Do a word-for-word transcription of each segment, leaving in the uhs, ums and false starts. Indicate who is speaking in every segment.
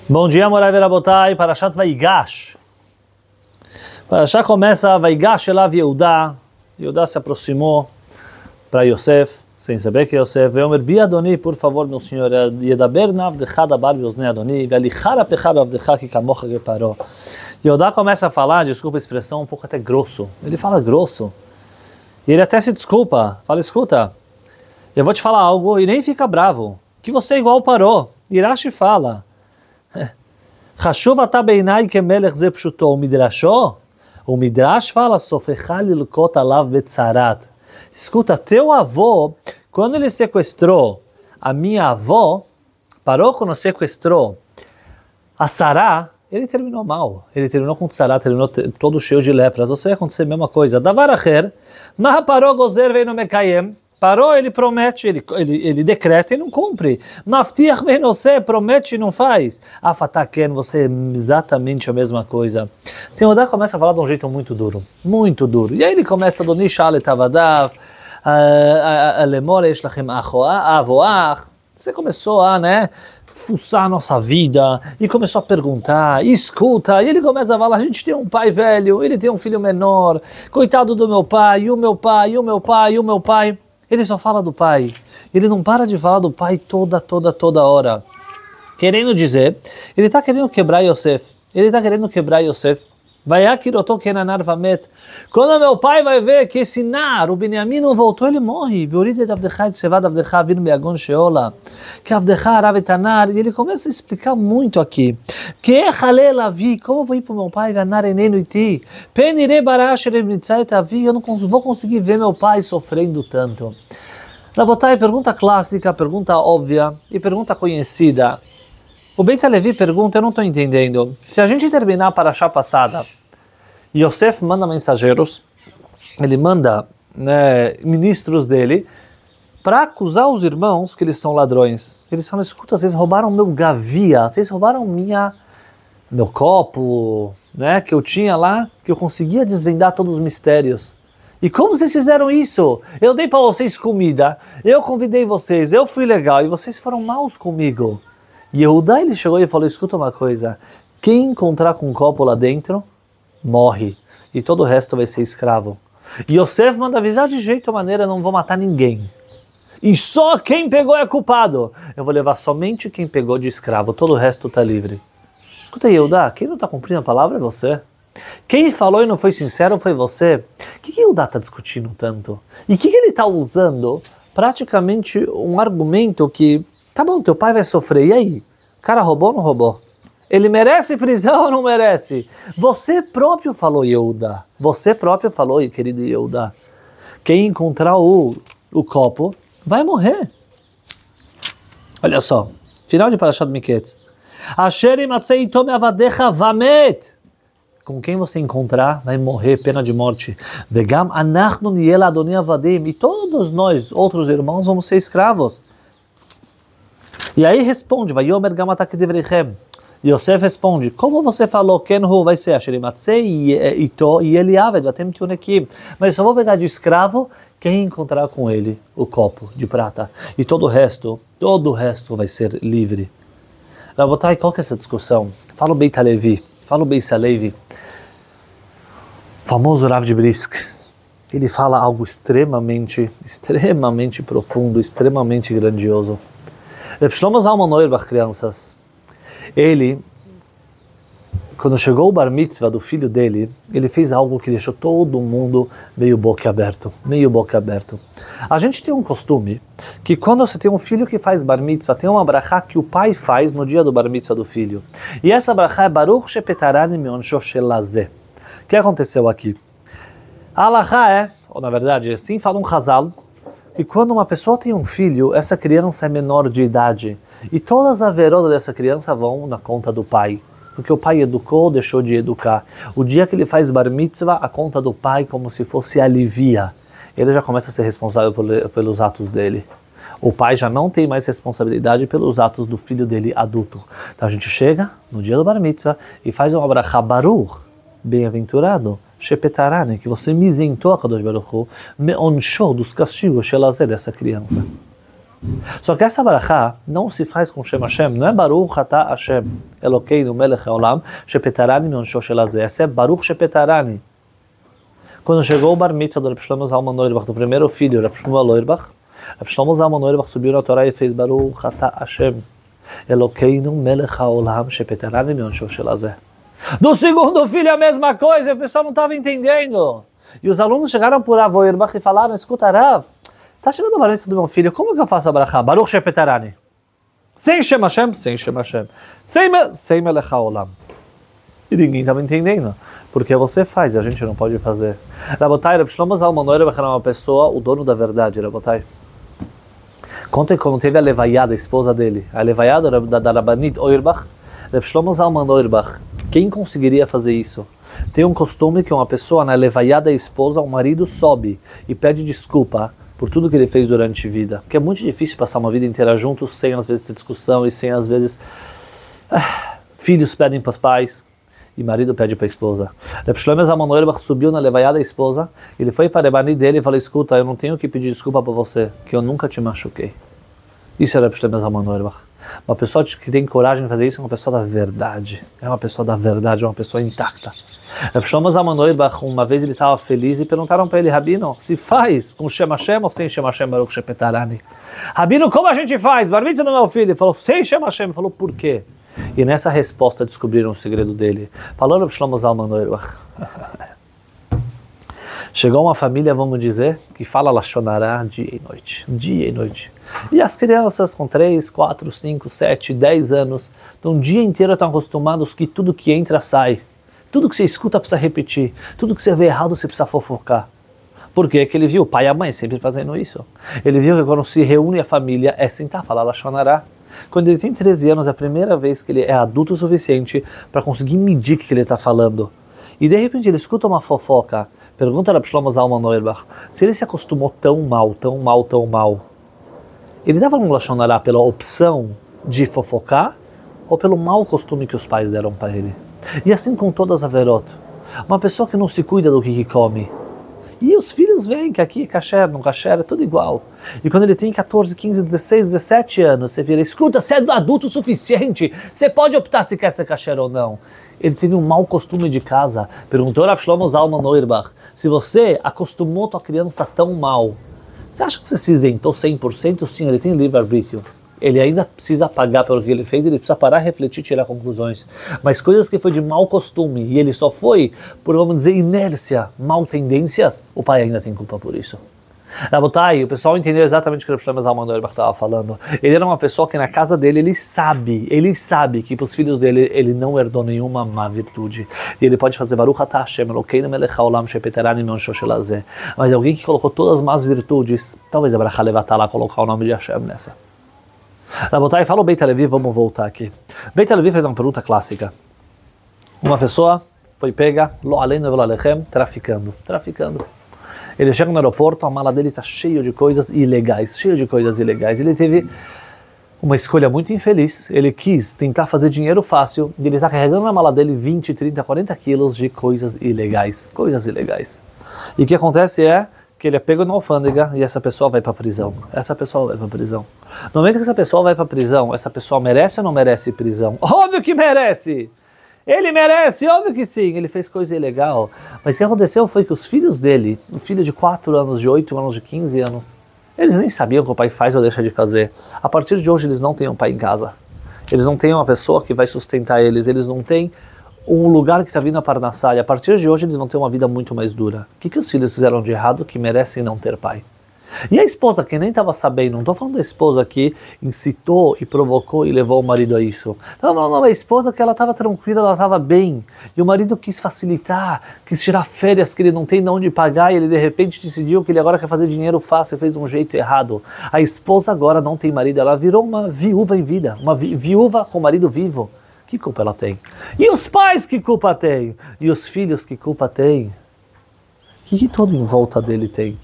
Speaker 1: Bom dia, Morai Verabotai, Parashat Vaigash. Parashat começa, Vaigash elav Yehudá. Yehudá se aproximou para Yosef, sem saber que Yosef. Veomer bi Adoni, por favor, meu senhor, Yedaber navdecha dabar beoznei Adoni, ve'alichar apecha beavdecha ki kamocha geparó. Yehudá começa a falar, desculpa a expressão, um pouco até grosso. Ele fala grosso. E ele até se desculpa. Fala, escuta, eu vou te falar algo e nem fica bravo. Que você é igual Paró. Irashi fala. Chashuv ata beinai kemelech ze pshuto. O Midrashó, o Midrash fala, sofecha lilkot alav betzarat. Escuta, teu avô, quando ele sequestrou a minha avó, Paró quando sequestrou a Sará, ele terminou mal. Ele terminou com Sará, terminou todo cheio de lepras. Ou seja, vai acontecer a mesma coisa. Davar acher, ma Paró gozer veino mekayem. Paró, ele promete, ele, ele, ele decreta e não cumpre. Maftiach benosé, promete e não faz. Afataken, você é exatamente a mesma coisa. Tem Yehudá começa a falar de um jeito muito duro, muito duro. E aí ele começa, Doni shale tavadav, lemor esh lachem avoach. Você começou a, né, fuçar a nossa vida e começou a perguntar, escuta, e ele começa a falar, a gente tem um pai velho, ele tem um filho menor, coitado do meu pai, e o meu pai, e o meu pai, e o meu pai. Ele só fala do pai. Ele não para de falar do pai toda, toda, toda hora. Querendo dizer, ele está querendo quebrar Yosef. Ele está querendo quebrar Yosef. Vai akiroto kenanar vamet. Quando meu pai vai ver que esse nar, o Benjamim não voltou, ele morre. Que avdecha aravetanar. E ele começa a explicar muito aqui. Que é halelavi. Como eu vou ir para o meu pai? Vanar eneno iti. Penire barash eremitzaytavi. Eu não vou conseguir ver meu pai sofrendo tanto. Rabotai, pergunta clássica, pergunta óbvia e pergunta conhecida. O Beit HaLevi pergunta, eu não estou entendendo. Se a gente terminar a Parashá passada, Yosef manda mensageiros, ele manda, né, ministros dele, para acusar os irmãos que eles são ladrões. Eles falam, escuta, vocês roubaram meu gavia, vocês roubaram minha, meu copo, né, que eu tinha lá, que eu conseguia desvendar todos os mistérios. E como vocês fizeram isso? Eu dei para vocês comida, eu convidei vocês, eu fui legal, e vocês foram maus comigo. E Yehudá, ele chegou e falou, escuta uma coisa, quem encontrar com um copo lá dentro, morre, e todo o resto vai ser escravo. E Yosef manda avisar, de jeito ou maneira, não vou matar ninguém. E só quem pegou é culpado. Eu vou levar somente quem pegou de escravo, todo o resto está livre. Escuta, Yehudá, quem não está cumprindo a palavra é você. Quem falou e não foi sincero foi você. O que Yehudá está discutindo tanto? E o que, que ele está usando? Praticamente um argumento que, tá bom, teu pai vai sofrer, e aí? O cara roubou ou não roubou? Ele merece prisão ou não merece? Você próprio falou, Yehudá. Você próprio falou, querido Yehudá. Quem encontrar o, o copo vai morrer. Olha só, final de Parashat Miketz. Asher imatzei ito me'avadecha vamet. Com quem você encontrar, vai morrer, pena de morte. Vegam anachnu niyeh la'adoni avadim. E todos nós, outros irmãos, vamos ser escravos. E aí responde, Vayomer gam ata kedivrechem. Yosef responde, como você falou, Kenhu vai ser Asher imatzei ito e Eliaved, vatem tunekim. Mas eu só vou pegar de escravo quem encontrar com ele o copo de prata. E todo o resto, todo o resto vai ser livre. Rabotai, qual que é essa discussão? Fala o Beit HaLevi, fala o Beis HaLevi. O famoso Rav de Brisk. Ele fala algo extremamente, extremamente profundo, extremamente grandioso. Reb Shlomo Zalman Auerbach, crianças, ele, quando chegou o bar mitzvah do filho dele, ele fez algo que deixou todo mundo meio boca aberto, meio boca aberto. A gente tem um costume que quando você tem um filho que faz bar mitzvah, tem uma brachá que o pai faz no dia do bar mitzvah do filho. E essa brachá é Baruch shepetarani me'onsho shel hazeh. O que aconteceu aqui? A halachá é, ou na verdade assim fala um Chazal, que quando uma pessoa tem um filho, essa criança é menor de idade. E todas as averodas dessa criança vão na conta do pai. Porque o pai educou, deixou de educar. O dia que ele faz bar mitzvah, a conta do pai como se fosse alivia. Ele já começa a ser responsável pelos atos dele. O pai já não tem mais responsabilidade pelos atos do filho dele adulto. Então a gente chega no dia do bar mitzvah e faz uma brachá baruch, bem-aventurado, shepetarane, que você me isentou a Kadosh Baruch Hu, me onshou dos castigos shelazé dessa criança. Só que essa barachá não se faz com Shem Hashem, não é Baruch Atah Hashem, Elokeinu Melech Haolam, Shepetarani Meonsho Shelazeh, essa é Baruch Shepetarani. Quando chegou o Bar Mitzvah do Reb Shlomo Zalman Auerbach, do primeiro filho, Reb Shmuel Auerbach, Reb Shlomo Zalman Auerbach subiu na Torá e fez Baruch Atah Hashem, Elokeinu Melech Haolam, Shepetarani Meonsho Shelazeh. Do segundo filho a mesma coisa, o pessoal não estava entendendo. E os alunos chegaram por Rav Auerbach e falaram, escuta Rav, tá chegando o parente do meu filho, como que eu faço a brachá? Baruch Shepetarani. Sem Shem Hashem, sem Shem Hashem. Sem, me, sem Melech Haolam. E ninguém estava entendendo. Porque você faz e a gente não pode fazer. Rabotai, Reb Shlomo Zalman Auerbach era uma pessoa, o dono da verdade, Rabotai. Conta que quando teve a levaiá da esposa dele, a levaiá da, da, da Rabbanit Auerbach, Reb Shlomo Zalman Auerbach, quem conseguiria fazer isso? Tem um costume que uma pessoa, na levaiá da esposa, o marido sobe e pede desculpa por tudo que ele fez durante a vida. Porque é muito difícil passar uma vida inteira juntos, sem às vezes ter discussão e sem às vezes... Ah, filhos pedem para os pais e marido pede para a esposa. Reb Shlomo Zalman Auerbach subiu na levaiá da esposa, ele foi para a Rebani dele e falou, escuta, eu não tenho que pedir desculpa para você, que eu nunca te machuquei. Isso é Reb Shlomo Zalman Auerbach. Uma pessoa que tem coragem de fazer isso é uma pessoa da verdade. É uma pessoa da verdade, é uma pessoa intacta. Reb Shlomo Zalman Auerbach, uma vez ele estava feliz e perguntaram para ele, Rabino, se faz com Shem Hashem ou sem Shem Hashem Baruch Shepetarani? Rabino, como a gente faz? Bar Mitzvah do meu filho. Ele falou, sem Shem Hashem. Ele falou, por quê? E nessa resposta descobriram o segredo dele. Falou Reb Shlomo Zalman Auerbach. Chegou uma família, vamos dizer, que fala Lashon Hara dia e noite. Dia e noite. E as crianças com três, quatro, cinco, sete, dez anos, então, um dia inteiro estão acostumados que tudo que entra sai. Tudo que você escuta precisa repetir. Tudo que você vê errado você precisa fofocar. Por quê? Porque ele viu o pai e a mãe sempre fazendo isso. Ele viu que quando se reúne a família é sentar, falar Lashon Hara. Quando ele tem treze anos, é a primeira vez que ele é adulto o suficiente para conseguir medir o que ele está falando. E de repente ele escuta uma fofoca. Pergunta a Reb Shlomo Zalman Auerbach se ele se acostumou tão mal, tão mal, tão mal. Ele estava no Lashon Hara pela opção de fofocar ou pelo mau costume que os pais deram para ele. E assim com todas as averot. Uma pessoa que não se cuida do que, que come. E os filhos veem que aqui é kasher, não kasher, é tudo igual. E quando ele tem catorze, quinze, dezesseis, dezessete anos, você vira, escuta, você é adulto o suficiente, você pode optar se quer ser kasher ou não. Ele teve um mau costume de casa. Perguntou a Rav Shlomo Zalman Auerbach, se você acostumou tua criança tão mal, você acha que você se isentou cem por cento? Sim, ele tem livre-arbítrio. Ele ainda precisa pagar pelo que ele fez, ele precisa parar, refletir, tirar conclusões. Mas coisas que foi de mau costume e ele só foi por, vamos dizer, inércia, mal tendências, o pai ainda tem culpa por isso. Rabotai, o pessoal entendeu exatamente o que o Reb Shlomo Zalman Auerbach estava falando. Ele era uma pessoa que na casa dele, ele sabe, ele sabe que para os filhos dele, ele não herdou nenhuma má virtude. E ele pode fazer Baruch Atah Hashem, Elokeinu Melech Haolam, Shepetarani Meonsho Shelazeh. Mas alguém que colocou todas as más virtudes, talvez a Brachá Levatá colocar o nome de Hashem nessa. Rabotai, fala o Beit HaLevi, vamos voltar aqui. Beit HaLevi fez uma pergunta clássica. Uma pessoa foi pega, lo aleinu velo alechem, traficando, traficando. Ele chega no aeroporto, a mala dele está cheia de coisas ilegais, cheia de coisas ilegais. Ele teve uma escolha muito infeliz, ele quis tentar fazer dinheiro fácil, e ele está carregando na mala dele vinte, trinta, quarenta quilos de coisas ilegais, coisas ilegais. E o que acontece é que ele é pego na alfândega e essa pessoa vai para a prisão. Essa pessoa vai para a prisão. No momento que essa pessoa vai para a prisão, essa pessoa merece ou não merece prisão? Óbvio que merece! Ele merece, óbvio que sim, ele fez coisa ilegal. Mas o que aconteceu foi que os filhos dele, o filho de quatro anos, de oito anos, de quinze anos, eles nem sabiam o que o pai faz ou deixa de fazer. A partir de hoje eles não têm um pai em casa. Eles não têm uma pessoa que vai sustentar eles, eles não têm um lugar que está vindo a Parnassá, e a partir de hoje eles vão ter uma vida muito mais dura. O que, que os filhos fizeram de errado que merecem não ter pai? E a esposa, que nem estava sabendo, não estou falando da esposa que incitou e provocou e levou o marido a isso. Não, não, não, a esposa que ela estava tranquila, ela estava bem, e o marido quis facilitar, quis tirar férias que ele não tem de onde pagar, e ele de repente decidiu que ele agora quer fazer dinheiro fácil e fez de um jeito errado. A esposa agora não tem marido, ela virou uma viúva em vida, uma vi- viúva com marido vivo. Que culpa ela tem? E os pais, que culpa tem? E os filhos, que culpa tem? O que, que todo em volta dele tem?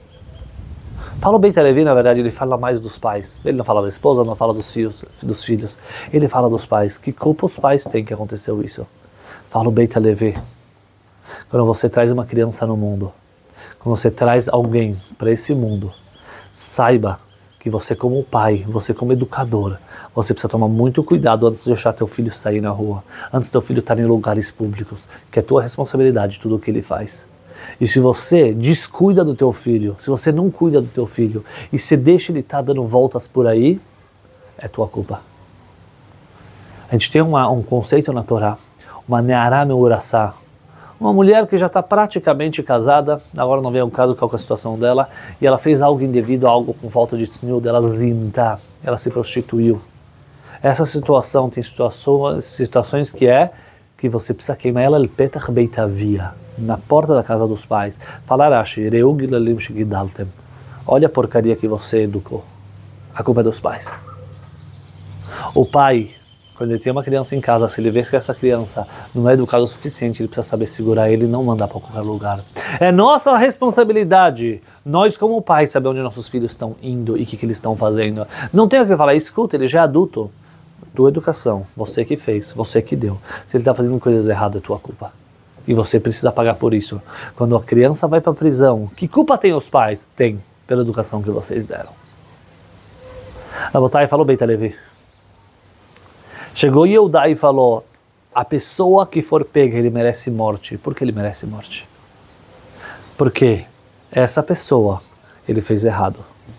Speaker 1: Fala o Beit HaLevi, na verdade, ele fala mais dos pais. Ele não fala da esposa, não fala dos filhos, dos filhos. Ele fala dos pais. Que culpa os pais têm que aconteceu isso? Fala o Beit HaLevi. Quando você traz uma criança no mundo, quando você traz alguém para esse mundo, saiba que você como pai, você como educador, você precisa tomar muito cuidado antes de deixar teu filho sair na rua, antes de teu filho estar em lugares públicos, que é tua responsabilidade tudo o que ele faz. E se você descuida do teu filho, se você não cuida do teu filho, e se deixa ele estar dando voltas por aí, é tua culpa. A gente tem uma, um conceito na Torá, uma ne'ará me'urassá, uma mulher que já está praticamente casada, agora não vem o caso qual é a situação dela, e ela fez algo indevido, algo com falta de tzniut, ela zinta, ela se prostituiu. Essa situação tem situações, situações que é que você precisa queimar ela, petach beitavia, na porta da casa dos pais. Falar Rashi, reug lalim shegidaltem. Olha a porcaria que você educou. A culpa é dos pais. O pai, quando ele tem uma criança em casa, se ele vê que essa criança não é educada o suficiente, ele precisa saber segurar ele e não mandar para qualquer lugar. É nossa responsabilidade, nós como pais, saber onde nossos filhos estão indo e o que, que eles estão fazendo. Não tem o que falar, escuta, ele já é adulto. Tua educação, você que fez, você que deu. Se ele está fazendo coisas erradas, é tua culpa. E você precisa pagar por isso. Quando a criança vai para a prisão, que culpa tem os pais? Tem, pela educação que vocês deram. Rabotai falou Beit Levi. Chegou Yehudá e falou, a pessoa que for pega, ele merece morte. Por que ele merece morte? Porque essa pessoa, ele fez errado.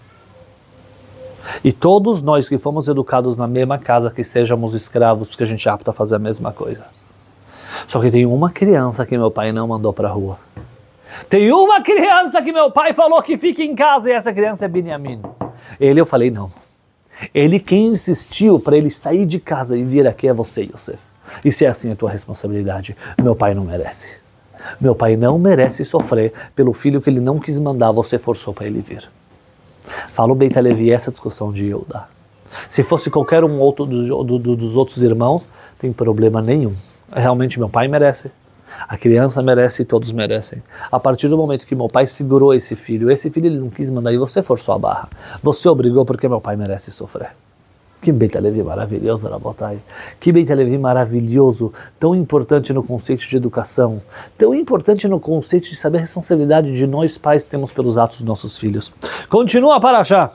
Speaker 1: E todos nós que fomos educados na mesma casa, que sejamos escravos, porque a gente é apto a fazer a mesma coisa. Só que tem uma criança que meu pai não mandou para a rua. Tem uma criança que meu pai falou que fica em casa e essa criança é Binyamin. Ele, eu falei, não. Ele quem insistiu para ele sair de casa e vir aqui é você, Yosef. E se é assim a tua responsabilidade, meu pai não merece. Meu pai não merece sofrer pelo filho que ele não quis mandar, você forçou para ele vir. Falou Beit Levi, essa discussão de Yehudá. Se fosse qualquer um outro dos, do, dos outros irmãos, tem problema nenhum. Realmente meu pai merece. A criança merece e todos merecem. A partir do momento que meu pai segurou esse filho, esse filho ele não quis mandar e você forçou a barra. Você obrigou porque meu pai merece sofrer. Que Beit Levi maravilhoso, Rabotai. Que Beit Levi maravilhoso, tão importante no conceito de educação, tão importante no conceito de saber a responsabilidade de nós pais que temos pelos atos dos nossos filhos. Continua para achar.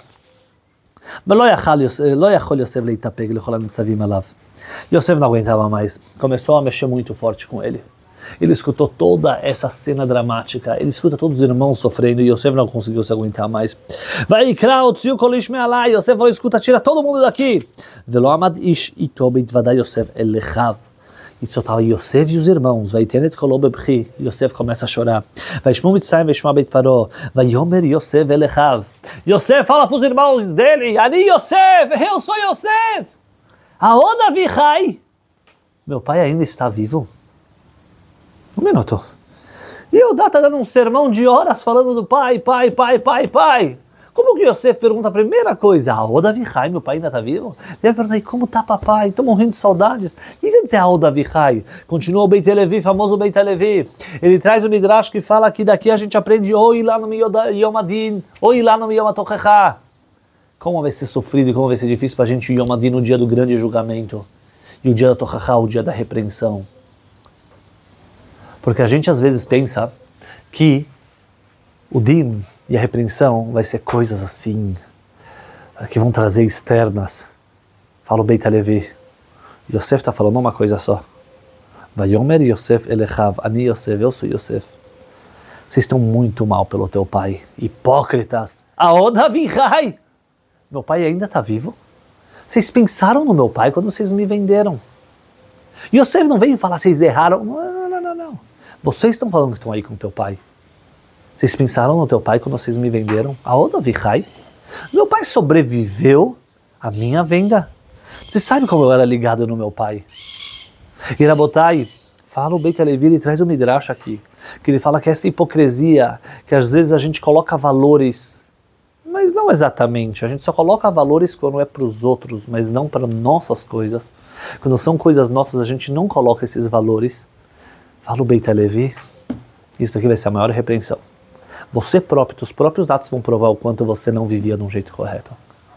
Speaker 1: Yosef não aguentava mais, começou a mexer muito forte com ele. Ele escutou toda essa cena dramática, ele escuta todos os irmãos sofrendo e Yosef não conseguiu se aguentar mais. Vai Krau, Tziu Kolish Me'alai, Yosef falou, escuta, tira todo mundo daqui. Velo amad ish ito beitvadai Yosef elechav. E só estava Yosef e os irmãos. Vai tenet kolo bebchi. Yosef começa a chorar. Vai shmu mitzrayim veshma beit paro. Vai yomer Yosef elechav. Yosef fala para os irmãos dele, Ani Yosef, eu sou Yosef. Aonde Avichai? Meu pai ainda está vivo? Um minuto. E o Dá está dando um sermão de horas falando do pai, pai, pai, pai, pai. Como que Yosef pergunta a primeira coisa? Aonde Avichai? Meu pai ainda está vivo? Ele pergunta, como está papai? Estou morrendo de saudades. O que quer dizer Aonde Avichai? Continua o Beit Levi, famoso Beit Levi. Ele traz o Midrash que fala que daqui a gente aprende Oi lá no Yom Adin, Oi lá no Yom HaTochecha. Como vai ser sofrido e como vai ser difícil para a gente ir Yom Adin no dia do grande julgamento. E o dia da Tochacha, o dia da repreensão. Porque a gente às vezes pensa que o Din e a repreensão vai ser coisas assim, que vão trazer externas. Fala o Beit Levi. Yosef está falando uma coisa só. Vayomer Yosef elechav, ani Yosef, eu sou Yosef. Vocês estão muito mal pelo teu pai. Hipócritas. Aonde Avichai? Meu pai ainda está vivo? Vocês pensaram no meu pai quando vocês me venderam. Yosef não veio falar, vocês erraram. Não, não, não, não. Vocês estão falando que estão aí com o teu pai. Vocês pensaram no teu pai quando vocês me venderam? Aonde Avichai? Meu pai sobreviveu à minha venda. Você sabe como eu era ligado no meu pai? E Rabotai, fala o Beit Levi, ele traz o Midrash aqui, que ele fala que essa hipocrisia, que às vezes a gente coloca valores, mas não exatamente, a gente só coloca valores quando é para os outros, mas não para nossas coisas. Quando são coisas nossas, a gente não coloca esses valores. Fala o Beit Levi, isso aqui vai ser a maior repreensão. Você próprio, os próprios atos vão provar o quanto você não vivia de um jeito correto.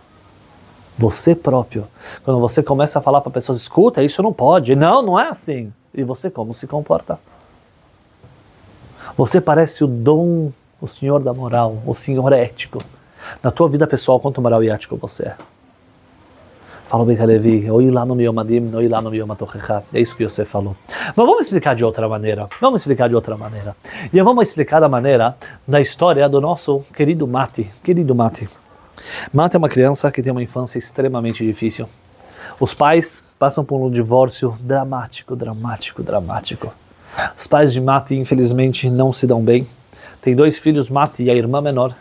Speaker 1: Você próprio. Quando você começa a falar para pessoas, escuta, isso não pode. Não, não é assim. E você como se comporta? Você parece o dom, o senhor da moral, o senhor ético. Na tua vida pessoal, quanto moral e ético você é? Falou Beit Halevi, oi lá no Miomadim, oi lá no Miomatochecha. É isso que você falou. Mas vamos explicar de outra maneira. Vamos explicar de outra maneira. E vamos explicar da maneira da história do nosso querido Mati. Querido Mati. Mati é uma criança que tem uma infância extremamente difícil. Os pais passam por um divórcio dramático, dramático, dramático. Os pais de Mati, infelizmente, não se dão bem. Tem dois filhos, Mati e a irmã menor.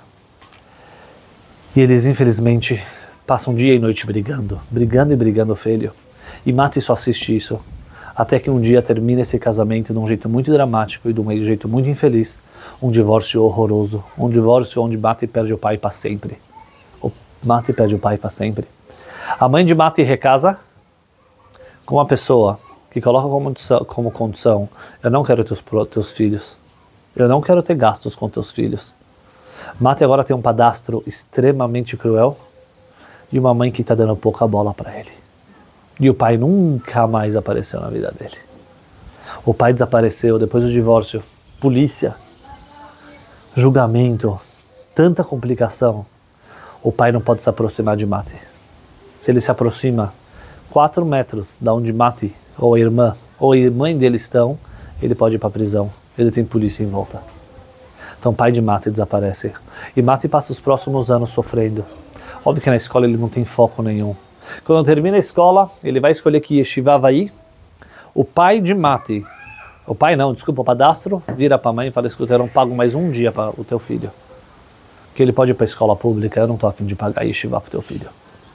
Speaker 1: E eles, infelizmente, passam dia e noite brigando, brigando e brigando feio. E Mati só assiste isso. Até que um dia termina esse casamento de um jeito muito dramático e de um jeito muito infeliz. Um divórcio horroroso. Um divórcio onde Mati perde o pai para sempre. O Mati perde o pai para sempre. A mãe de Mati recasa com uma pessoa que coloca como, como condição: eu não quero teus, teus filhos. Eu não quero ter gastos com teus filhos. Mati agora tem um padastro extremamente cruel. E uma mãe que está dando pouca bola para ele. E o pai nunca mais apareceu na vida dele. O pai desapareceu depois do divórcio. Polícia, julgamento, tanta complicação. O pai não pode se aproximar de Mati. Se ele se aproxima quatro metros da onde Mati, ou a irmã, ou a mãe dele estão, ele pode ir para a prisão. Ele tem polícia em volta. Então o pai de Mati desaparece. E Mati passa os próximos anos sofrendo. Óbvio que na escola ele não tem foco nenhum. Quando termina a escola, ele vai escolher que yeshiva vai ir. O pai de Mati, o pai não, desculpa, o padastro, vira para a mãe e fala: escuta, eu não pago mais um dia para o teu filho. Que ele pode ir para a escola pública, eu não estou a fim de pagar yeshiva para o teu filho.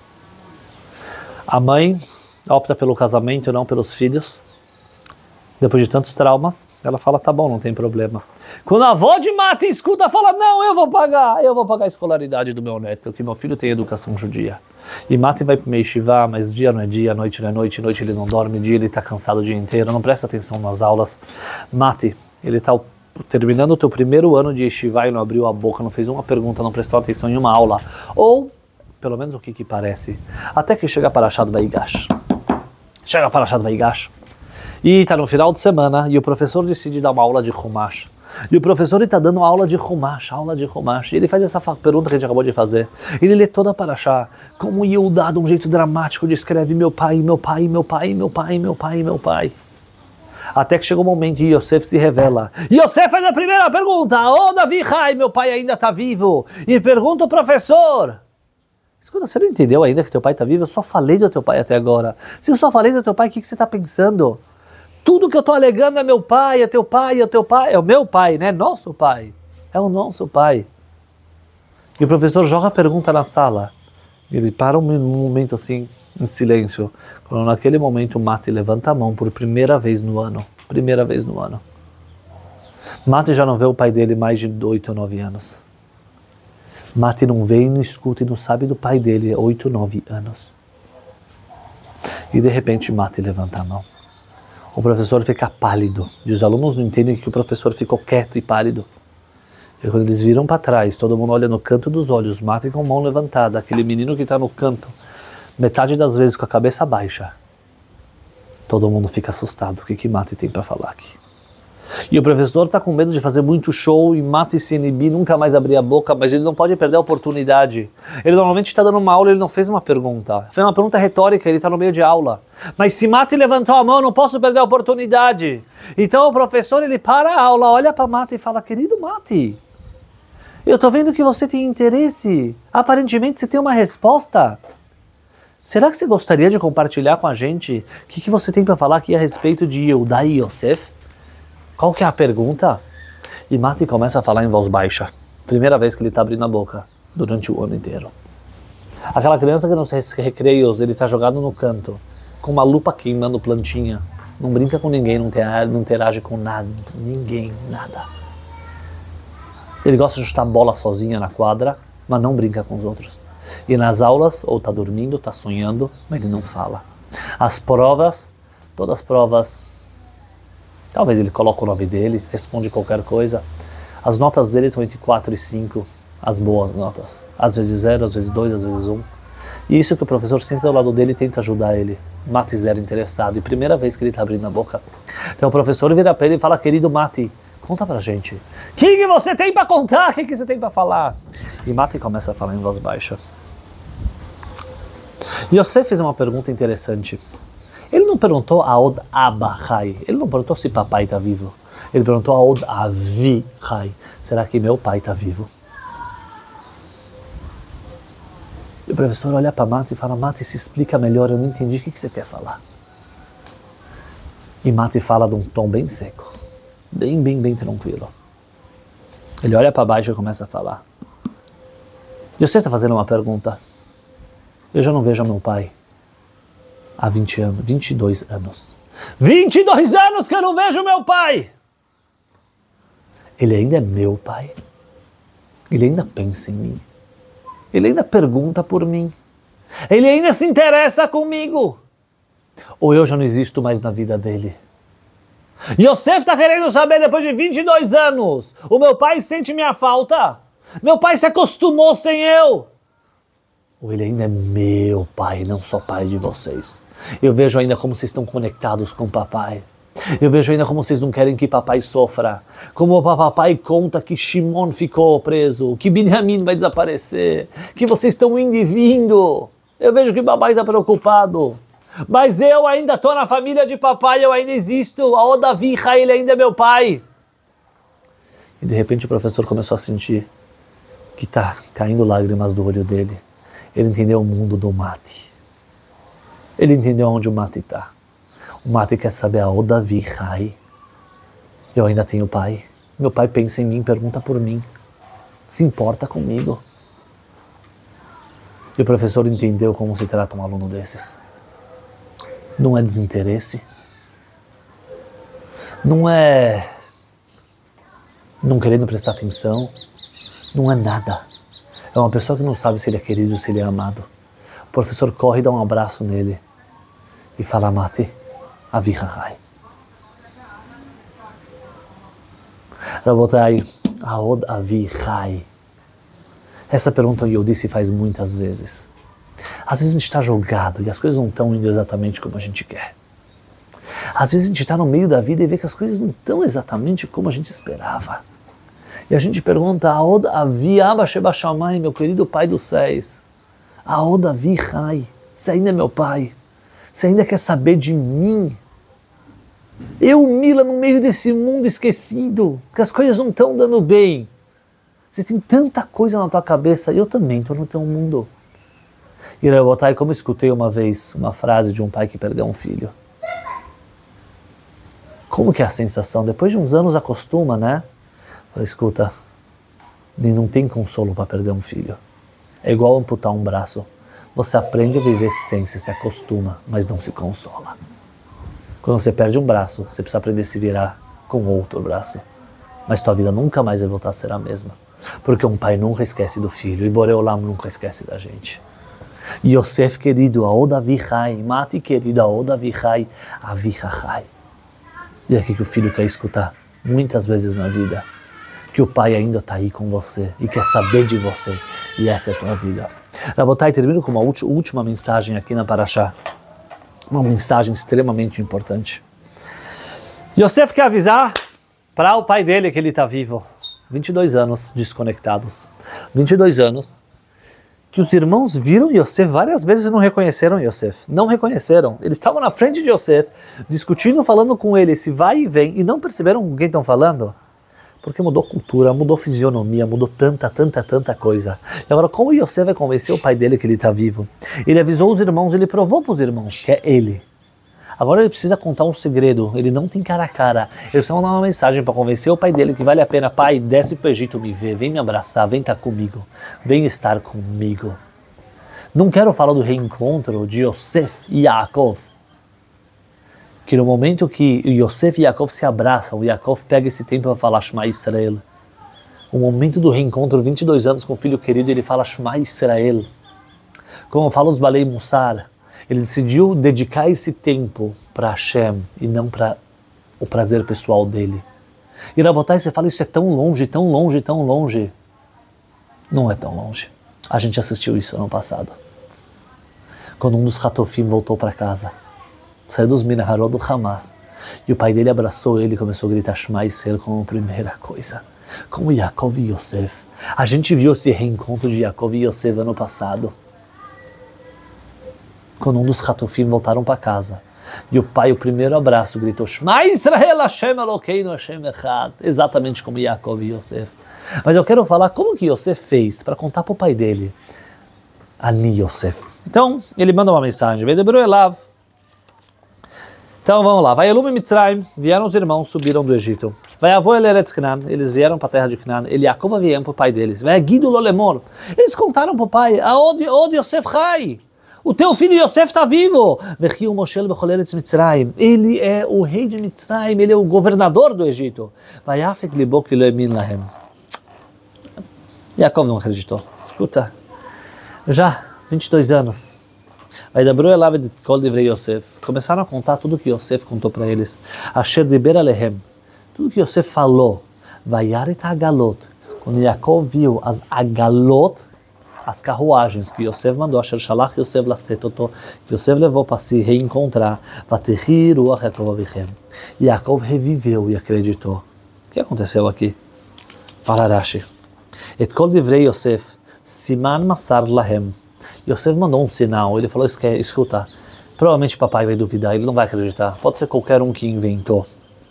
Speaker 1: A mãe opta pelo casamento e não pelos filhos. Depois de tantos traumas, ela fala: tá bom, não tem problema. Quando a avó de Mati escuta, fala: não, eu vou pagar, eu vou pagar a escolaridade do meu neto, porque meu filho tem educação judia. E Mati vai para o yeshiva, mas dia não é dia, noite não é noite, noite ele não dorme, dia ele está cansado o dia inteiro, não presta atenção nas aulas. Mati, ele está terminando o teu primeiro ano de yeshiva e não abriu a boca, não fez uma pergunta, não prestou atenção em uma aula. Ou, pelo menos o que que parece, até que chega para Parashat Vaigash. Chega para Parashat Vaigash. E está no final de semana e o professor decide dar uma aula de Chumash. E o professor está dando aula de Chumash, aula de Chumash. E ele faz essa pergunta que a gente acabou de fazer. Ele lê toda a Parashá, como Yehudá, de um jeito dramático, descreve meu pai, meu pai, meu pai, meu pai, meu pai, meu pai. Até que chega o momento e Yosef se revela. Yosef faz a primeira pergunta: ô oh, Davi Hai, meu pai ainda está vivo. E pergunta o professor: escuta, você não entendeu ainda que teu pai está vivo? Eu só falei do teu pai até agora. Se eu só falei do teu pai, o que, que você está pensando? Tudo que eu estou alegando é meu pai, é teu pai, é teu pai, é o meu pai, né? Nosso pai. É o nosso pai. E o professor joga a pergunta na sala. Ele para um momento assim, em silêncio. Quando naquele momento Mati levanta a mão por primeira vez no ano. Primeira vez no ano. Mati já não vê o pai dele mais de oito ou nove anos. Mati não vê e não escuta e não sabe do pai dele há oito, nove anos. E de repente Mati levanta a mão. O professor fica pálido. E os alunos não entendem que o professor ficou quieto e pálido. E quando eles viram para trás, todo mundo olha no canto dos olhos, Mati com a mão levantada, aquele menino que está no canto, metade das vezes com a cabeça baixa. Todo mundo fica assustado. O que que Mati tem para falar aqui? E o professor está com medo de fazer muito show e Mati se inibir, nunca mais abrir a boca, mas ele não pode perder a oportunidade. Ele normalmente está dando uma aula, ele não fez uma pergunta. Fez uma pergunta retórica, ele está no meio de aula. Mas se Mati levantou a mão, eu não posso perder a oportunidade. Então o professor, ele para a aula, olha para Mati e fala: querido Mati, eu estou vendo que você tem interesse. Aparentemente você tem uma resposta. Será que você gostaria de compartilhar com a gente o que, que você tem para falar aqui a respeito de Yehudá e Yosef? Qual que é a pergunta? E Mati começa a falar em voz baixa. Primeira vez que ele está abrindo a boca durante o ano inteiro. Aquela criança que nos recreios, ele está jogado no canto, com uma lupa queimando plantinha. Não brinca com ninguém, não interage, não interage com nada, ninguém, nada. Ele gosta de chutar bola sozinha na quadra, mas não brinca com os outros. E nas aulas, ou está dormindo, está sonhando, mas ele não fala. As provas, todas as provas... Talvez ele coloque o nome dele, responde qualquer coisa. As notas dele estão entre quatro e cinco, as boas notas. Às vezes zero, às vezes dois, às vezes um. E isso que o professor senta ao lado dele e tenta ajudar ele. Mati zero interessado. E primeira vez que ele está abrindo a boca. Então o professor vira para ele e fala: querido Mati, Conta pra gente. O que, que você tem para contar? O que, que você tem para falar? E Mati começa a falar em voz baixa. Yosef fez uma pergunta interessante. Ele não perguntou aod Abba Chai. Ele não perguntou se papai está vivo. Ele perguntou aod Avi Chai. Será que meu pai está vivo? E o professor olha para Mati e fala, Mati, se explica melhor, eu não entendi o que, que você quer falar. E Mati fala de um tom bem seco. Bem, bem, bem tranquilo. Ele olha para baixo e começa a falar. Yosef está fazendo uma pergunta. Eu já não vejo meu pai há vinte anos, vinte e dois anos. vinte e dois anos que eu não vejo meu pai! Ele ainda é meu pai. Ele ainda pensa em mim. Ele ainda pergunta por mim. Ele ainda se interessa comigo. Ou eu já não existo mais na vida dele? Yosef está querendo saber, depois de vinte e dois anos, o meu pai sente minha falta? Meu pai se acostumou sem eu? Ou ele ainda é meu pai, não só pai de vocês? Eu vejo ainda como vocês estão conectados com o papai. Eu vejo ainda como vocês não querem que papai sofra. Como o papai conta que Shimon ficou preso, que Binyamin vai desaparecer, que vocês estão indo e vindo. Eu vejo que papai está preocupado. Mas eu ainda estou na família de papai, eu ainda existo. A Odavi, ele ainda é meu pai. E de repente o professor começou a sentir que está caindo lágrimas do olho dele. Ele entendeu o mundo do Mati. Ele entendeu onde o Mati está. O Mati quer saber a Odavi, eu ainda tenho pai. Meu pai pensa em mim, pergunta por mim. Se importa comigo. E o professor entendeu como se trata um aluno desses. Não é desinteresse, não é não querendo prestar atenção, não é nada. É uma pessoa que não sabe se ele é querido ou se ele é amado. O professor corre e dá um abraço nele e fala, Mati, Avihachai. Rabotai, Aod Avihai. Essa pergunta o Yodi se faz muitas vezes. Às vezes a gente está jogado e as coisas não estão indo exatamente como a gente quer. Às vezes a gente está no meio da vida e vê que as coisas não estão exatamente como a gente esperava. E a gente pergunta, Aod Avi Abba Sheba Shamayim, meu querido pai dos céus, Aod Avi Chai, você ainda é meu pai? Você ainda quer saber de mim? Eu, Mila, no meio desse mundo esquecido, que as coisas não estão dando bem. Você tem tanta coisa na tua cabeça, eu também estou no teu mundo. E Rabotai, como eu escutei uma vez uma frase de um pai que perdeu um filho. Como que é a sensação? Depois de uns anos acostuma, né? Fala, escuta, não tem consolo para perder um filho. É igual amputar um braço. Você aprende a viver sem, você se acostuma, mas não se consola. Quando você perde um braço, você precisa aprender a se virar com outro braço. Mas tua vida nunca mais vai voltar a ser a mesma. Porque um pai nunca esquece do filho, e Boreolam nunca esquece da gente. Yosef querido, Aod Avichai, Mati querido, Aod Avichai, Avichachai. E é aqui que o filho quer escutar, muitas vezes na vida, que o pai ainda está aí com você e quer saber de você, e essa é a tua vida. Rabotai, termino com uma última mensagem aqui na Parashá, uma mensagem extremamente importante. Yosef quer avisar para o pai dele que ele está vivo, vinte e dois anos desconectados, vinte e dois anos, que os irmãos viram Yosef várias vezes e não reconheceram Yosef. Não reconheceram. Eles estavam na frente de Yosef, discutindo, falando com ele, se vai e vem, e não perceberam com quem estão falando. Porque mudou cultura, mudou fisionomia, mudou tanta, tanta, tanta coisa. E agora, como Yosef vai convencer o pai dele que ele está vivo? Ele avisou os irmãos, ele provou para os irmãos que é ele. Agora ele precisa contar um segredo, ele não tem cara a cara. Ele precisa mandar uma mensagem para convencer o pai dele que vale a pena. Pai, desce para o Egito me ver, vem me abraçar, vem estar comigo, vem estar comigo. Não quero falar do reencontro de Yosef e Yaakov. Que no momento que Yosef e Yaakov se abraçam, Yaakov pega esse tempo para falar Shema Israel. O momento do reencontro, vinte e dois anos com o filho querido, ele fala Shema Israel. Como fala os Balei Mussar, ele decidiu dedicar esse tempo para Hashem e não para o prazer pessoal dele. E Rabotai, você fala, isso é tão longe, tão longe, tão longe. Não é tão longe. A gente assistiu isso ano passado. Quando um dos Hatofim voltou para casa, saiu dos Minaharot do Hamas, E o pai dele abraçou ele e começou a gritar Shema Israel como primeira coisa. Como Yaakov e Yosef. A gente viu esse reencontro de Yaakov e Yosef ano passado. Quando um dos Hatofim voltaram para casa. E o pai, o primeiro abraço, gritou Shema Israel Hashem Elokeinu Hashem Echad. Exatamente como Yaakov e Yosef. Mas eu quero falar como que Yosef fez para contar para o pai dele. Ani Yosef. Então, ele manda uma mensagem. Vedebrou Elav. Então vamos lá, vai Elum e Mitzrayim, vieram os irmãos, subiram do Egito. Vai Avô el Eretz Canaan, eles vieram para a terra de Canaan. Ele Yaakov vieram para o pai deles. Vai Guido Lolemor, eles contaram para o pai, aonde Yosef Chai, o teu filho Yosef está vivo. Vechiu Moshe bechol Eretz Mitzrayim, ele é o rei de Mitzrayim, ele é o governador do Egito. Vai Afek libo ki lo emin lahem. Yaakov não acreditou. Escuta, já vinte e dois anos. Vai Dabru Elav de Kol Divrei Yosef. Começaram a contar tudo que Yosef contou para eles. Asher Diber Alehem. Tudo que Yosef falou. Vai Yaret Agalot. Quando Yaakov viu as Agalot, as carruagens que Yosef mandou, Asher Shalach Yosef Lasetoto, que Yosef levou para se reencontrar. Vatehi Ruach Yaakov Avichem. Yaakov reviveu e acreditou. O que aconteceu aqui? Fala Rashi. Et Kol Divrei Yosef. Siman Masar Lahem. Yosef mandou um sinal, ele falou, escuta, provavelmente papai vai duvidar, ele não vai acreditar, pode ser qualquer um que inventou.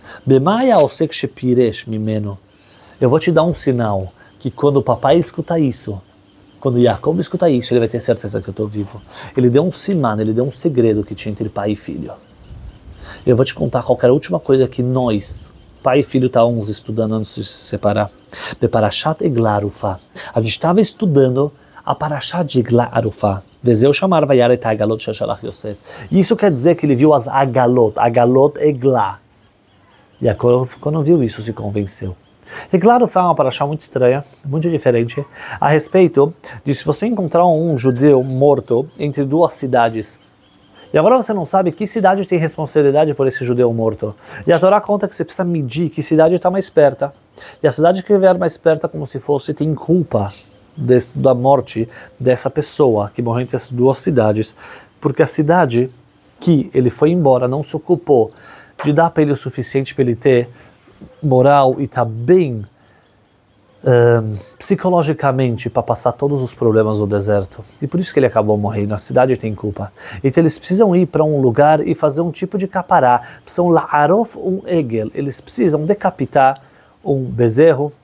Speaker 1: Eu vou te dar um sinal, que quando o papai escuta isso, quando Yaakov escuta isso, ele vai ter certeza que eu estou vivo. Ele deu um siman, ele deu um segredo que tinha entre pai e filho. Eu vou te contar qualquer última coisa que nós, pai e filho, estávamos estudando antes de se separar. Beparashat Eglah Arufah. A gente estava estudando a Parashat de Eglah Arufah. Vezeu chamar Vayaret Agalot Sheshalach Yosef. Isso quer dizer que ele viu as Agalot, Agalot Eglah. E quando viu isso, se convenceu. Eglah Arufah é uma Parashat muito estranha, muito diferente, a respeito de se você encontrar um judeu morto entre duas cidades. E agora você não sabe que cidade tem responsabilidade por esse judeu morto. E a Torá conta que você precisa medir que cidade está mais perto. E a cidade que vier mais perto, como se fosse, tem culpa Desse, da morte dessa pessoa que morreu entre as duas cidades, porque a cidade que ele foi embora não se ocupou de dar para ele o suficiente para ele ter moral e estar tá bem um, psicologicamente para passar todos os problemas do deserto. E por isso que ele acabou morrendo. A cidade tem culpa. Então eles precisam ir para um lugar e fazer um tipo de capará. Precisam la'arof um egel. Eles precisam decapitar um bezerro.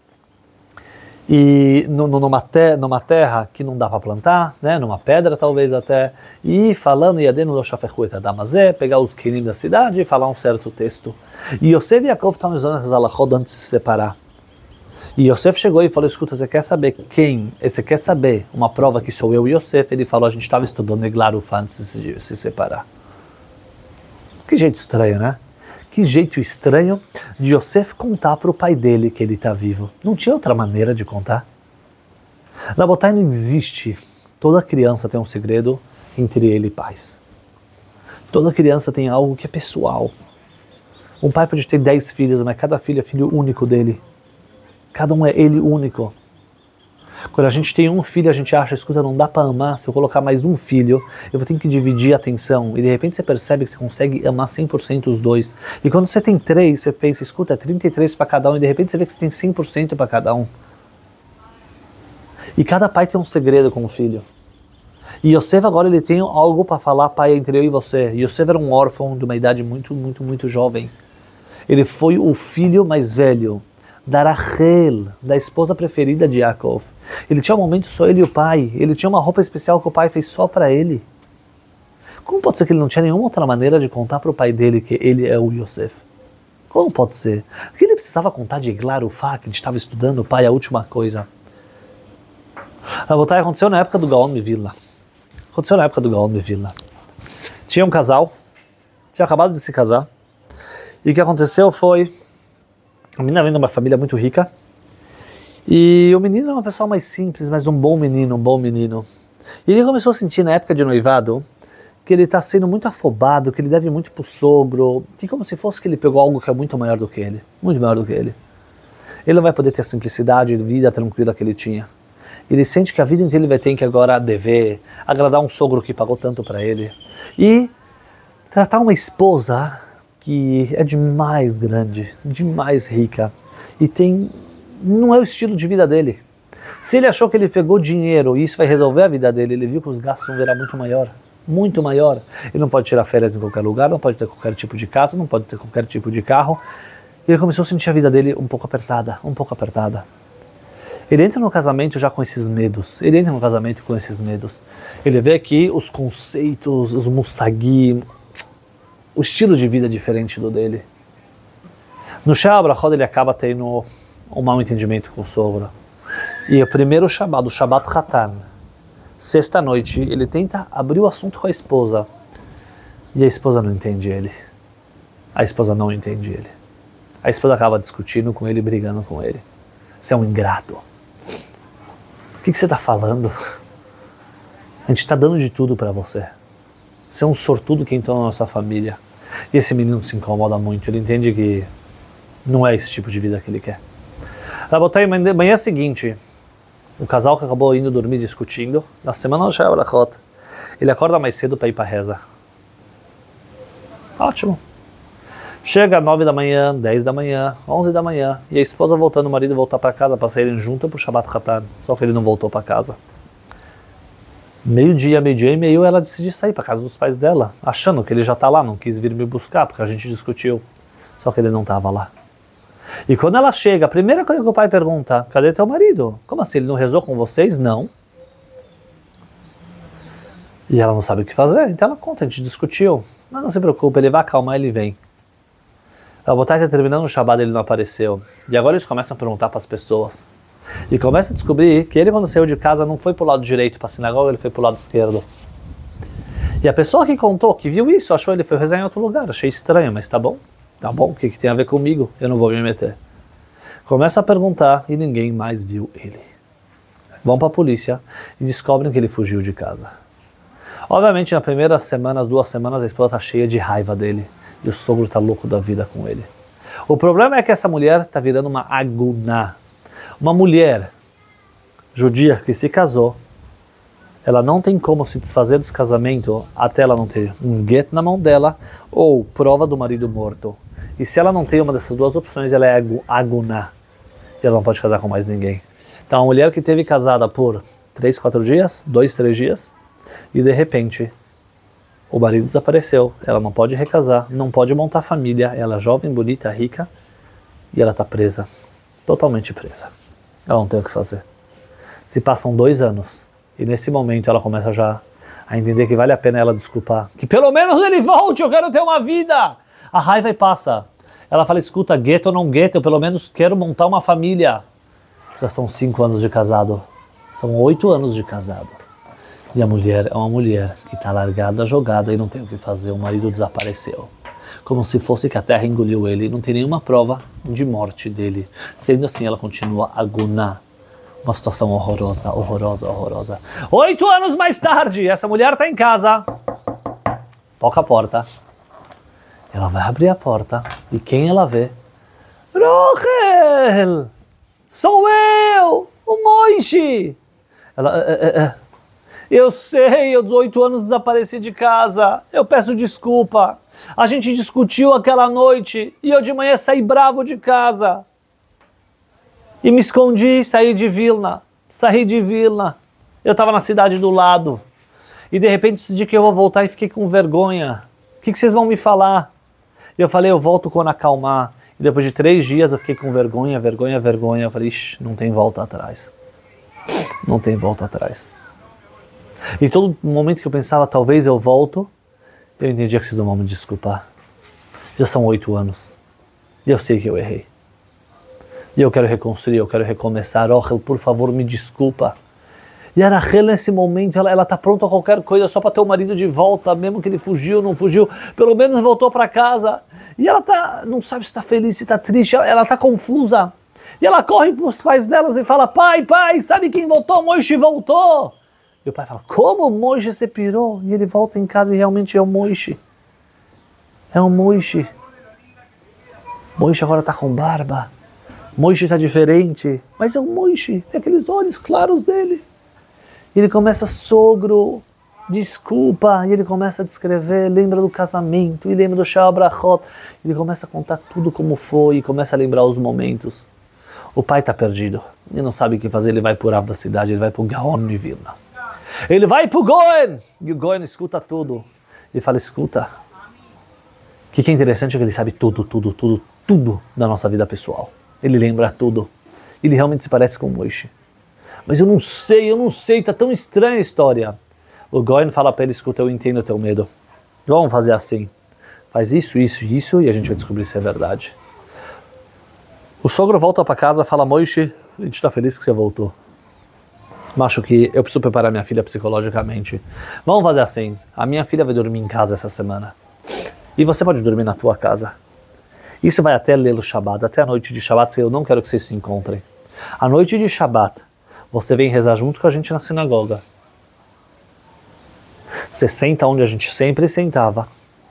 Speaker 1: E numa, te, numa terra que não dá para plantar, né, numa pedra talvez até, e falando Yadenu lo shafechu et adamazé, pegar os kelim da cidade e falar um certo texto. E Yosef e Yaakov estavam usando essas alachot antes de se separar. E Yosef chegou e falou, escuta, você quer saber quem? Você quer saber uma prova que sou eu e Yosef? Ele falou, a gente estava estudando Eglah Arufah antes de se separar. Que jeito estranho, né? Que jeito estranho de Yosef contar para o pai dele que ele está vivo. Não tinha outra maneira de contar. Rabotai, não existe. Toda criança tem um segredo entre ele e pais. Toda criança tem algo que é pessoal. Um pai pode ter dez filhos, mas cada filho é filho único dele. Cada um é ele único. Quando a gente tem um filho, a gente acha, escuta, não dá para amar, se eu colocar mais um filho, eu vou ter que dividir a atenção. E de repente você percebe que você consegue amar cem por cento os dois. E quando você tem três, você pensa, escuta, trinta e três para cada um, e de repente você vê que você tem cem por cento para cada um. E cada pai tem um segredo com o filho. E Yosef agora ele tem algo para falar, pai, entre eu e você. Yosef era um órfão de uma idade muito, muito, muito jovem. Ele foi o filho mais velho da Rachel, da esposa preferida de Yaakov. Ele tinha um momento só ele e o pai. Ele tinha uma roupa especial que o pai fez só para ele. Como pode ser que ele não tinha nenhuma outra maneira de contar para o pai dele que ele é o Yosef? Como pode ser? Porque ele precisava contar de Eglah Arufah, que ele estava estudando o pai, a última coisa. A batalha aconteceu na época do Gaon Mivilna. Aconteceu na época do Gaon Mivilna. Tinha um casal, tinha acabado de se casar, e o que aconteceu foi, a menina vem de uma família muito rica, e o menino é uma pessoa mais simples, mas um bom menino, um bom menino. E ele começou a sentir na época de noivado, que ele está sendo muito afobado, que ele deve muito pro sogro, que como se fosse que ele pegou algo que é muito maior do que ele, muito maior do que ele. Ele não vai poder ter a simplicidade de vida tranquila que ele tinha. Ele sente que a vida inteira ele vai ter que agora dever, agradar um sogro que pagou tanto para ele, e tratar uma esposa que é demais grande, demais rica, e tem, não é o estilo de vida dele. Se ele achou que ele pegou dinheiro e isso vai resolver a vida dele, ele viu que os gastos vão virar muito maior, muito maior. Ele não pode tirar férias em qualquer lugar, não pode ter qualquer tipo de casa, não pode ter qualquer tipo de carro. E ele começou a sentir a vida dele um pouco apertada, um pouco apertada. Ele entra no casamento já com esses medos, ele entra no casamento com esses medos. Ele vê que os conceitos, os mussagim, o estilo de vida é diferente do dele. No Shabbat Brachot ele acaba tendo um mau entendimento com o sogro. E o primeiro Shabbat, o Shabbat Hatan, sexta-noite, ele tenta abrir o assunto com a esposa. E a esposa não entende ele. A esposa não entende ele. A esposa acaba discutindo com ele, brigando com ele. Você é um ingrato. O que, que você está falando? A gente está dando de tudo para você. Você é um sortudo que entrou na nossa família. E esse menino se incomoda muito. Ele entende que não é esse tipo de vida que ele quer. Rabotai, manhã seguinte, o casal que acabou indo dormir discutindo, na semana do Shabbat Brachot, ele acorda mais cedo para ir para reza. Ótimo. Chega às nove da manhã, dez da manhã, onze da manhã, e a esposa voltando, o marido voltar para casa para saírem junto para o Shabbat Hatan. Só que ele não voltou para casa. Meio-dia, meio-dia e meio, ela decide sair para casa dos pais dela, achando que ele já está lá, não quis vir me buscar, porque a gente discutiu. Só que ele não estava lá. E quando ela chega, a primeira coisa que o pai pergunta, cadê teu marido? Como assim, ele não rezou com vocês? Não. E ela não sabe o que fazer, então ela conta, a gente discutiu. Mas não se preocupe, ele vai acalmar, ele vem. A Botai está terminando o Shabbat, ele não apareceu. E agora eles começam a perguntar para as pessoas. E começa a descobrir que ele, quando saiu de casa, não foi para o lado direito, para a sinagoga, ele foi para o lado esquerdo. E a pessoa que contou, que viu isso, achou que ele foi rezar em outro lugar. Achei estranho, mas tá bom. Tá bom, o que, que tem a ver comigo? Eu não vou me meter. Começa a perguntar e ninguém mais viu ele. Vão para a polícia e descobrem que ele fugiu de casa. Obviamente, na primeira semana, as duas semanas, a esposa está cheia de raiva dele. E o sogro está louco da vida com ele. O problema é que essa mulher está virando uma aguná. Uma mulher judia que se casou, ela não tem como se desfazer dos casamentos até ela não ter um get na mão dela ou prova do marido morto. E se ela não tem uma dessas duas opções, ela é aguná. E ela não pode casar com mais ninguém. Então, a mulher que teve casada por três, quatro dias, dois, três dias, e de repente o marido desapareceu, ela não pode recasar, não pode montar família, ela é jovem, bonita, rica, e ela está presa, totalmente presa. Ela não tem o que fazer. Se passam dois anos, e nesse momento ela começa já a entender que vale a pena ela desculpar, que pelo menos ele volte, eu quero ter uma vida. A raiva passa. Ela fala, escuta, gueto ou não gueto, eu pelo menos quero montar uma família. Já são cinco anos de casado, são oito anos de casado. E a mulher é uma mulher que está largada, jogada e não tem o que fazer. O marido desapareceu. Como se fosse que a terra engoliu ele. Não tem nenhuma prova de morte dele. Sendo assim, ela continua aguná. Uma situação horrorosa, horrorosa, horrorosa. Oito anos mais tarde, essa mulher está em casa. Toca a porta. Ela vai abrir a porta. E quem ela vê? Rochel! Sou eu! O Moishe! Ela... É, é, é. Eu sei, eu dezoito anos desapareci de casa, eu peço desculpa. A gente discutiu aquela noite e eu de manhã saí bravo de casa. E me escondi, saí de Vilna, saí de Vilna. Eu estava na cidade do lado. E de repente decidi que eu vou voltar e fiquei com vergonha. O que, que vocês vão me falar? E eu falei, eu volto quando acalmar. E depois de três dias eu fiquei com vergonha, vergonha, vergonha. Eu falei, ixi, não tem volta atrás. Não tem volta atrás. E todo momento que eu pensava, talvez eu volto, eu entendia que vocês não vão me desculpar. Já são oito anos. E eu sei que eu errei. E eu quero reconstruir, eu quero recomeçar. Rochel, por favor, me desculpa. E a Rachel, nesse momento, ela está pronta a qualquer coisa só para ter o marido de volta, mesmo que ele fugiu, não fugiu, pelo menos voltou para casa. E ela tá, não sabe se está feliz, se está triste, ela está confusa. E ela corre para os pais delas e fala, pai, pai, sabe quem voltou? Moishe voltou. E o pai fala, como o Moishe se pirou? E ele volta em casa e realmente é o Moishe. É o Moishe. Moishe agora está com barba. Moishe está diferente. Mas é o Moishe. Tem aqueles olhos claros dele. E ele começa, sogro, desculpa. E ele começa a descrever, lembra do casamento, e lembra do Shah Brachot. Ele começa a contar tudo como foi, e começa a lembrar os momentos. O pai está perdido, ele não sabe o que fazer, ele vai para o Rav da cidade, ele vai para o Gaon de Vilna. Ele vai para o Goen, e o Goen escuta tudo. Ele fala, escuta, o que, que é interessante é que ele sabe tudo, tudo, tudo, tudo da nossa vida pessoal. Ele lembra tudo. Ele realmente se parece com o Moshe. Mas eu não sei, eu não sei, está tão estranha a história. O Goen fala para ele, escuta, eu entendo o teu medo. Vamos fazer assim, faz isso, isso e isso, e a gente vai descobrir se é verdade. O sogro volta para casa, fala, Moshe, a gente está feliz que você voltou. Acho que eu preciso preparar minha filha psicologicamente. Vamos fazer assim, a minha filha vai dormir em casa essa semana. E você pode dormir na tua casa. Isso vai até Lelo Shabbat, até a noite de Shabbat, eu não quero que vocês se encontrem. A noite de Shabbat, você vem rezar junto com a gente na sinagoga. Você senta onde a gente sempre sentava.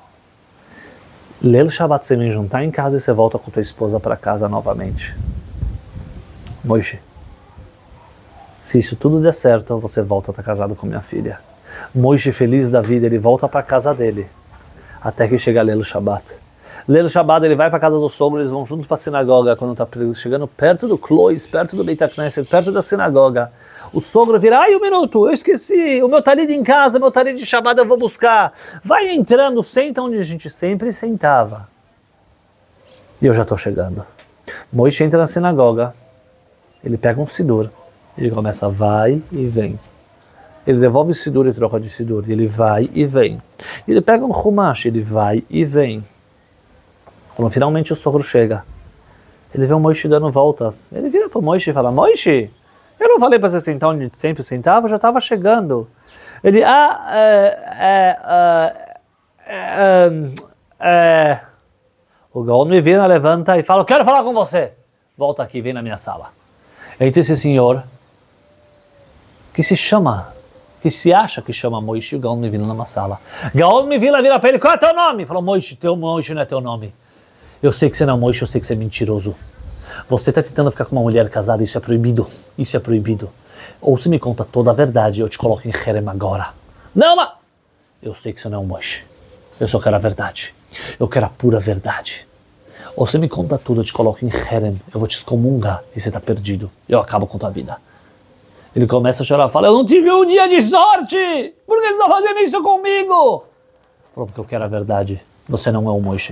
Speaker 1: Lelo Shabbat, você vem jantar em casa e você volta com tua esposa para casa novamente. Moshe, se isso tudo der certo, você volta a estar casado com minha filha. Moshe, feliz da vida, ele volta para casa dele. Até que chega Lelo Shabbat. Lelo Shabbat, ele vai para casa do sogro, eles vão junto para a sinagoga. Quando está chegando perto do Clois, perto do Beit HaKnesset, perto da sinagoga, o sogro vira, ai, um minuto, eu esqueci, o meu talid em casa, meu talid de Shabbat eu vou buscar. Vai entrando, senta onde a gente sempre sentava. E eu já estou chegando. Moshe entra na sinagoga, ele pega um sidur, ele começa, vai e vem. Ele devolve o sidur e troca de sidur, ele vai e vem. Ele pega um chumash, ele vai e vem. Quando finalmente o sogro chega, ele vê o Moshe dando voltas. Ele vira para o Moshe e fala, Moshe, eu não falei para você sentar onde sempre sentava, eu já estava chegando. Ele, ah, é, é, é, é, é. O Gaon me vira, levanta e fala, eu quero falar com você. Volta aqui, vem na minha sala. Entre esse senhor, que se chama, que se acha que chama Moshe, o Gaon me vira numa sala. Gaon me vira, vira para ele, qual é teu nome? Falou, Moshe, teu Moshe não é teu nome. Eu sei que você não é Moshe, eu sei que você é mentiroso. Você está tentando ficar com uma mulher casada, isso é proibido. Isso é proibido. Ou você me conta toda a verdade, eu te coloco em Herem agora. Não, mas... Eu sei que você não é um Moshe. Eu só quero a verdade. Eu quero a pura verdade. Ou você me conta tudo, eu te coloco em Herem, eu vou te excomungar e você está perdido. Eu acabo com a tua vida. Ele começa a chorar, fala, eu não tive um dia de sorte! Por que você está fazendo isso comigo? Falou, porque eu quero a verdade. Você não é um Moshe.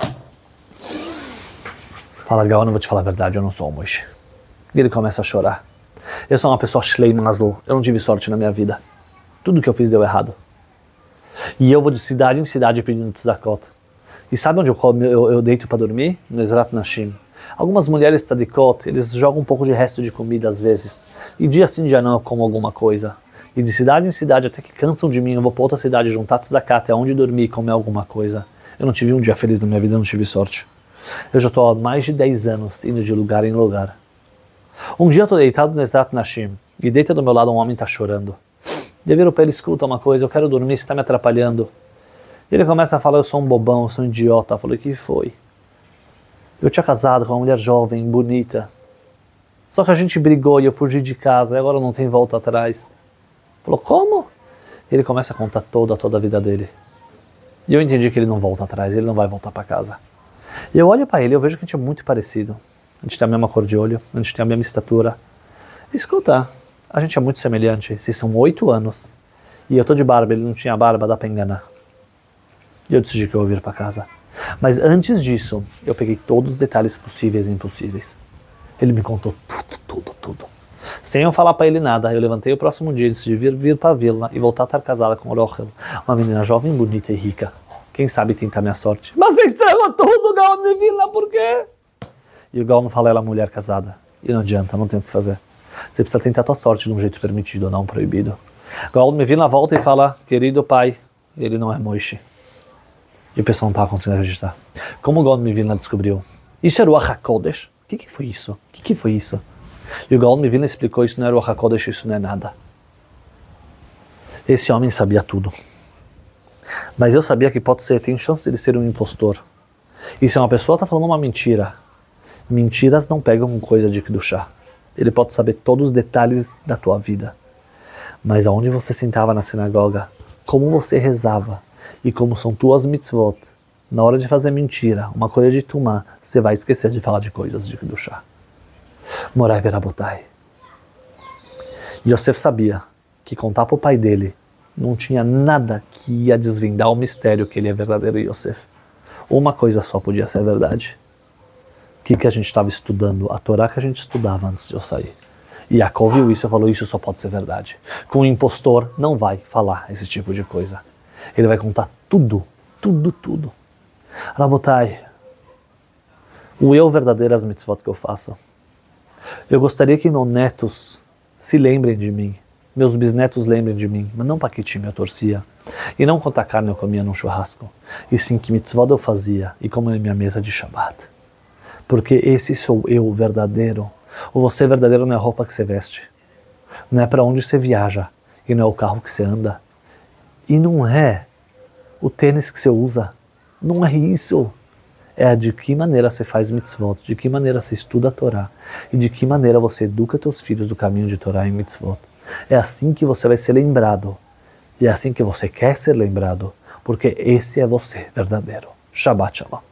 Speaker 1: Fala, Gaon, eu vou te falar a verdade, eu não sou um Moshe. E ele começa a chorar. Eu sou uma pessoa Shlei Maslow, eu não tive sorte na minha vida. Tudo que eu fiz deu errado. E eu vou de cidade em cidade pedindo tzedakot. E sabe onde eu, eu, eu deito para dormir? No Ezrat Nashim. Algumas mulheres tzadikot, eles jogam um pouco de resto de comida às vezes. E dia sim, dia não, eu como alguma coisa. E de cidade em cidade, até que cansam de mim, eu vou para outra cidade juntar tzedakah, até onde dormir e comer alguma coisa. Eu não tive um dia feliz na minha vida, eu não tive sorte. Eu já estou há mais de dez anos indo de lugar em lugar. Um dia eu estou deitado no Ezrat Nashim e deita do meu lado um homem está chorando. Eu viro para ele, escuta uma coisa, eu quero dormir, você está me atrapalhando. E ele começa a falar, eu sou um bobão, eu sou um idiota. Eu falei, o que foi? Eu tinha casado com uma mulher jovem, bonita. Só que a gente brigou e eu fugi de casa e agora não tem volta atrás. Falou, como? E ele começa a contar toda, toda a vida dele. E eu entendi que ele não volta atrás, ele não vai voltar para casa. E eu olho para ele, eu vejo que a gente é muito parecido. A gente tem a mesma cor de olho, a gente tem a mesma estatura. E, escuta, a gente é muito semelhante. Se são oito anos e eu tô de barba, ele não tinha barba, dá para enganar. E eu decidi que eu ia vir para casa. Mas antes disso, eu peguei todos os detalhes possíveis e impossíveis. Ele me contou tudo, tudo, tudo. Sem eu falar para ele nada, eu levantei o próximo dia, antes de vir, vir para a vila e voltar a estar casada com Rochel, uma menina jovem, bonita e rica. Quem sabe tentar minha sorte. Mas você estragou tudo, Gaon me vila, por quê? E o Gaon fala, ela é mulher casada. E não adianta, não tem o que fazer. Você precisa tentar a tua sorte de um jeito permitido, não proibido. Gaon me vila volta e fala, querido pai, ele não é Moshe. E o pessoal não estava conseguindo acreditar. Como o Gaon me vila descobriu? Isso era o Ruach HaKodesh? O que, que foi isso? O que, que foi isso? E o Gaon me vila explicou, isso não era o Ruach HaKodesh, isso não é nada. Esse homem sabia tudo. Mas eu sabia que pode ser, tem chance de ele ser um impostor. E se uma pessoa está falando uma mentira, mentiras não pegam com coisa de Kedushá. Ele pode saber todos os detalhes da tua vida. Mas aonde você sentava na sinagoga, como você rezava e como são tuas mitzvot, na hora de fazer mentira, uma coisa de tumá, você vai esquecer de falar de coisas de Kedushá. Morai verabotai. Yosef sabia que contar para o pai dele não tinha nada que ia desvendar o mistério que ele é verdadeiro Yosef. Uma coisa só podia ser verdade. O que, que a gente estava estudando? A Torá que a gente estudava antes de eu sair. E Yaakov viu isso e falou, isso só pode ser verdade. Que um impostor não vai falar esse tipo de coisa. Ele vai contar tudo, tudo, tudo. Rabotai, o eu verdadeiro as mitzvot que eu faço. Eu gostaria que meus netos se lembrem de mim, meus bisnetos lembrem de mim, mas não para que time eu torcia, e não quanta carne eu comia num churrasco, e sim que mitzvot eu fazia, e como é minha mesa de Shabbat. Porque esse sou eu verdadeiro. O você verdadeiro não é a roupa que você veste, não é para onde você viaja, e não é o carro que você anda, e não é o tênis que você usa, não é isso. É de que maneira você faz mitzvot, de que maneira você estuda a Torá e de que maneira você educa teus filhos no caminho de Torá e mitzvot. É assim que você vai ser lembrado. E é assim que você quer ser lembrado, porque esse é você verdadeiro. Shabbat Shalom.